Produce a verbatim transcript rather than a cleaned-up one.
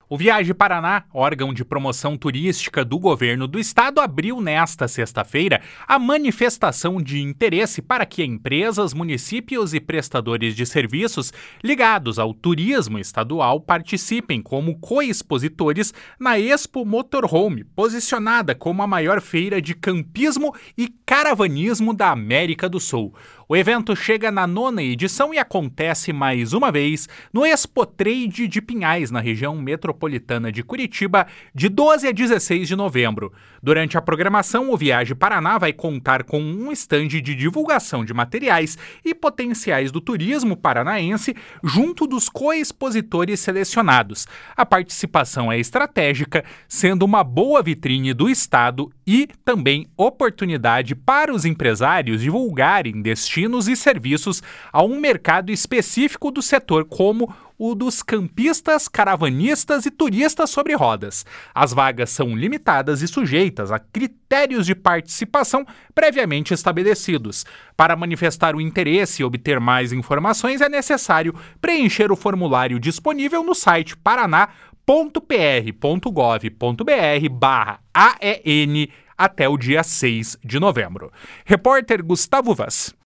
O Viaje Paraná, órgão de promoção turística do governo do estado, abriu nesta sexta-feira a manifestação de interesse para que empresas, municípios e prestadores de serviços ligados ao turismo estadual participem como coexpositores na Expo Motorhome, posicionada como a maior feira de campismo e caravanismo da América do Sul. O evento chega na nona edição e acontece mais uma vez no Expotrade de Pinhais, na região metropolitana de Curitiba, de doze a dezesseis de novembro. Durante a programação, o Viaje Paraná vai contar com um estande de divulgação de materiais e potenciais do turismo paranaense junto dos coexpositores selecionados. A participação é estratégica, sendo uma boa vitrine do estado e também oportunidade para os empresários divulgarem destinos e serviços a um mercado específico do setor, como o dos campistas, caravanistas e turistas sobre rodas. As vagas são limitadas e sujeitas a critérios de participação previamente estabelecidos. Para manifestar o interesse e obter mais informações, é necessário preencher o formulário disponível no site paraná ponto p r ponto gov ponto b r barra A E N até o dia seis de novembro. Repórter Gustavo Vaz.